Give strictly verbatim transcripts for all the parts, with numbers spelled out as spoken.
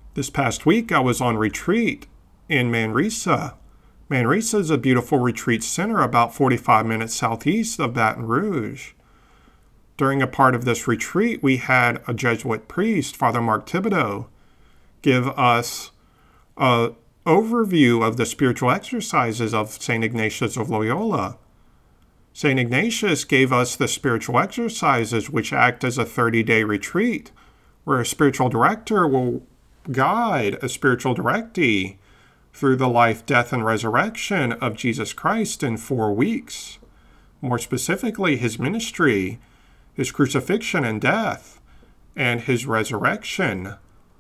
This past week, I was on retreat in Manresa. Manresa is a beautiful retreat center about forty-five minutes southeast of Baton Rouge. During a part of this retreat, we had a Jesuit priest, Father Mark Thibodeau, give us an overview of the spiritual exercises of Saint Ignatius of Loyola. Saint Ignatius gave us the spiritual exercises which act as a thirty-day retreat, where a spiritual director will guide a spiritual directee through the life, death, and resurrection of Jesus Christ in four weeks. More specifically, his ministry, his crucifixion and death, and his resurrection.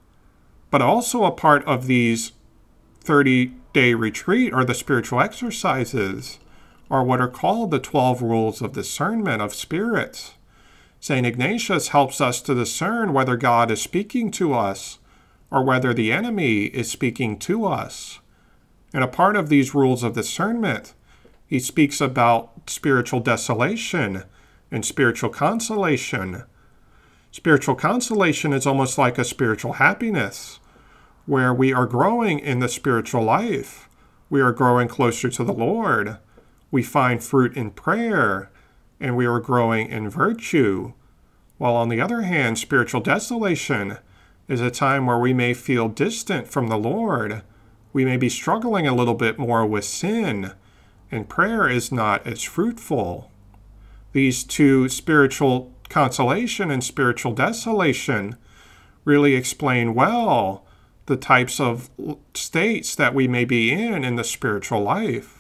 But also a part of these thirty-day retreat or the spiritual exercises are what are called the twelve rules of discernment of spirits. Saint Ignatius helps us to discern whether God is speaking to us or whether the enemy is speaking to us. And a part of these rules of discernment, he speaks about spiritual desolation and spiritual consolation. Spiritual consolation is almost like a spiritual happiness, where we are growing in the spiritual life. We are growing closer to the Lord. We find fruit in prayer, and we are growing in virtue. While on the other hand, spiritual desolation is a time where we may feel distant from the Lord. We may be struggling a little bit more with sin, and prayer is not as fruitful. These two, spiritual consolation and spiritual desolation, really explain well the types of states that we may be in in the spiritual life.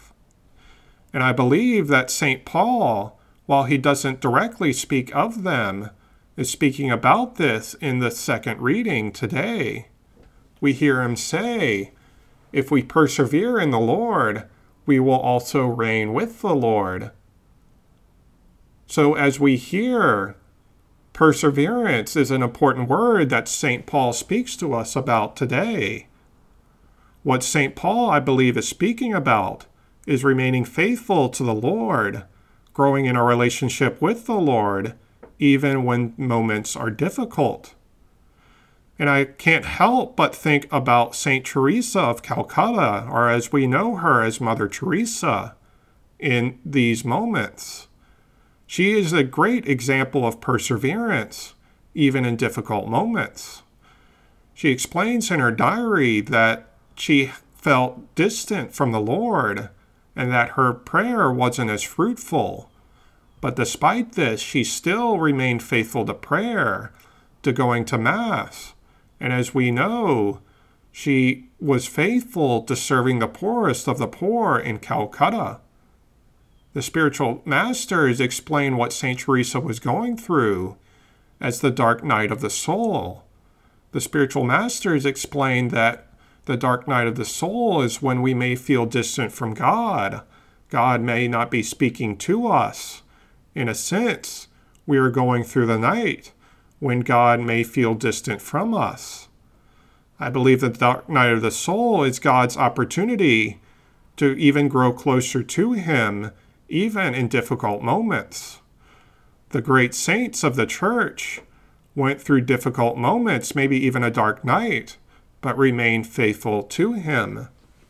And I believe that Saint Paul, while he doesn't directly speak of them, is speaking about this in the second reading today. We hear him say, if we persevere in the Lord, we will also reign with the Lord. So as we hear, perseverance is an important word that Saint Paul speaks to us about today. What Saint Paul, I believe, is speaking about is remaining faithful to the Lord, growing in our relationship with the Lord, even when moments are difficult. And I can't help but think about Saint Teresa of Calcutta, or as we know her as Mother Teresa, in these moments. She is a great example of perseverance, even in difficult moments. She explains in her diary that she felt distant from the Lord, and that her prayer wasn't as fruitful. But despite this, she still remained faithful to prayer, to going to Mass. And as we know, she was faithful to serving the poorest of the poor in Calcutta. The spiritual masters explain what Saint Teresa was going through as the dark night of the soul. The spiritual masters explain that the dark night of the soul is when we may feel distant from God. God may not be speaking to us. In a sense, we are going through the night when God may feel distant from us. I believe that the dark night of the soul is God's opportunity to even grow closer to Him, even in difficult moments. The great saints of the Church went through difficult moments, maybe even a dark night, but remained faithful to Him.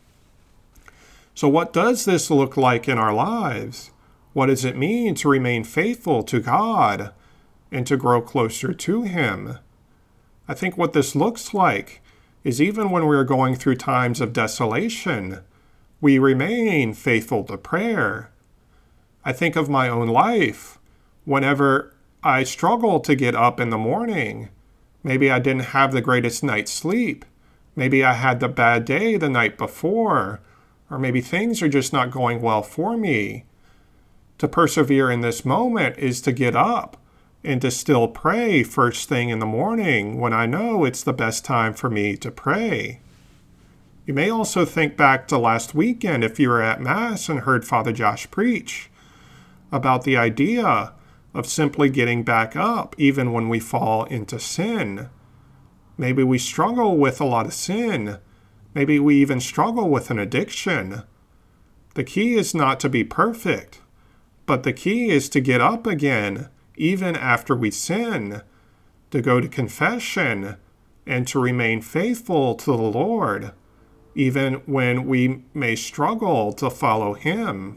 So what does this look like in our lives? What does it mean to remain faithful to God and to grow closer to Him? I think what this looks like is even when we're going through times of desolation, we remain faithful to prayer. I think of my own life. Whenever I struggle to get up in the morning, maybe I didn't have the greatest night's sleep. Maybe I had the bad day the night before, or maybe things are just not going well for me. To persevere in this moment is to get up and to still pray first thing in the morning when I know it's the best time for me to pray. You may also think back to last weekend if you were at Mass and heard Father Josh preach about the idea of simply getting back up even when we fall into sin. Maybe we struggle with a lot of sin. Maybe we even struggle with an addiction. The key is not to be perfect, but the key is to get up again, even after we sin, to go to confession, and to remain faithful to the Lord, even when we may struggle to follow Him.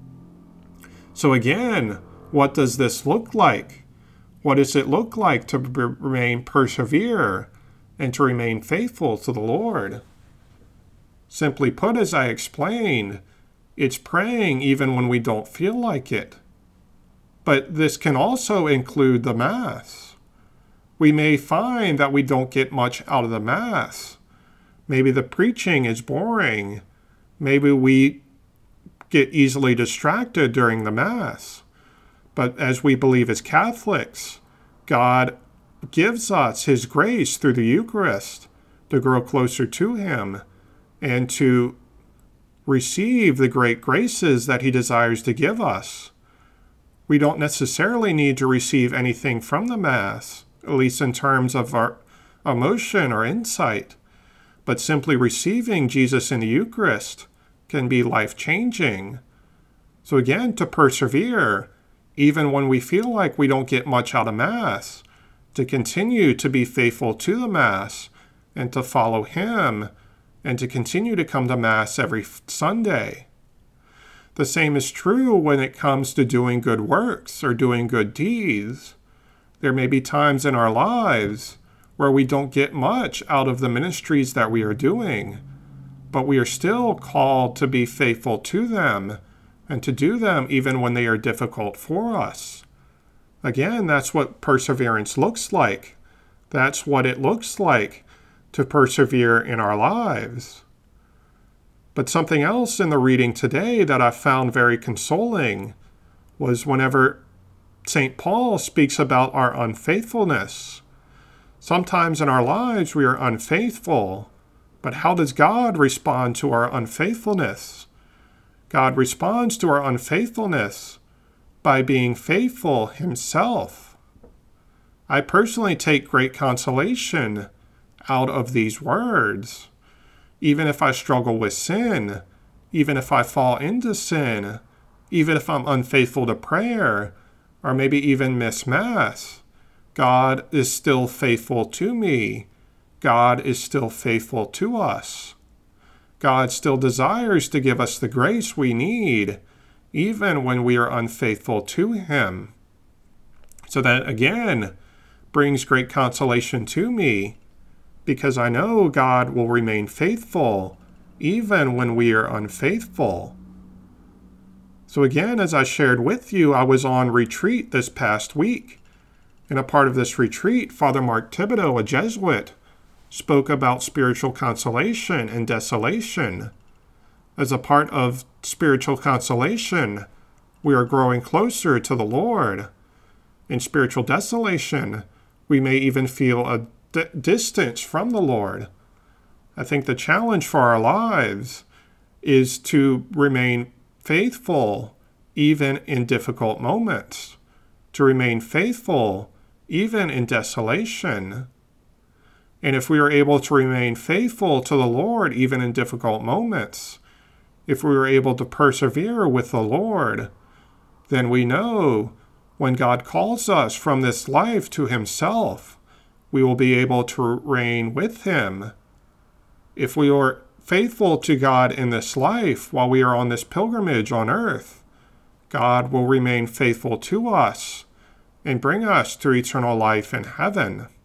So again, what does this look like? What does it look like to remain persevere and to remain faithful to the Lord? Simply put, as I explained, it's praying even when we don't feel like it. But this can also include the Mass. We may find that we don't get much out of the Mass. Maybe the preaching is boring. Maybe we get easily distracted during the Mass. But as we believe as Catholics, God gives us His grace through the Eucharist to grow closer to Him and to receive the great graces that He desires to give us. We don't necessarily need to receive anything from the Mass, at least in terms of our emotion or insight, but simply receiving Jesus in the Eucharist can be life-changing. So again, to persevere, even when we feel like we don't get much out of Mass, to continue to be faithful to the Mass and to follow Him and to continue to come to Mass every Sunday. The same is true when it comes to doing good works or doing good deeds. There may be times in our lives where we don't get much out of the ministries that we are doing, but we are still called to be faithful to them and to do them even when they are difficult for us. Again, that's what perseverance looks like. That's what it looks like to persevere in our lives. But something else in the reading today that I found very consoling was whenever Saint Paul speaks about our unfaithfulness. Sometimes in our lives we are unfaithful, but how does God respond to our unfaithfulness? God responds to our unfaithfulness by being faithful Himself. I personally take great consolation out of these words. Even if I struggle with sin, even if I fall into sin, even if I'm unfaithful to prayer, or maybe even miss Mass, God is still faithful to me. God is still faithful to us. God still desires to give us the grace we need, even when we are unfaithful to Him. So that, again, brings great consolation to me, because I know God will remain faithful even when we are unfaithful. So again, as I shared with you, I was on retreat this past week. In a part of this retreat, Father Mark Thibodeau, a Jesuit, spoke about spiritual consolation and desolation. As a part of spiritual consolation, we are growing closer to the Lord. In spiritual desolation, we may even feel a d- distance from the Lord. I think the challenge for our lives is to remain faithful even in difficult moments, to remain faithful even in desolation. And if we are able to remain faithful to the Lord even in difficult moments, if we are able to persevere with the Lord, then we know when God calls us from this life to Himself, we will be able to reign with Him. If we are faithful to God in this life while we are on this pilgrimage on earth, God will remain faithful to us and bring us to eternal life in heaven.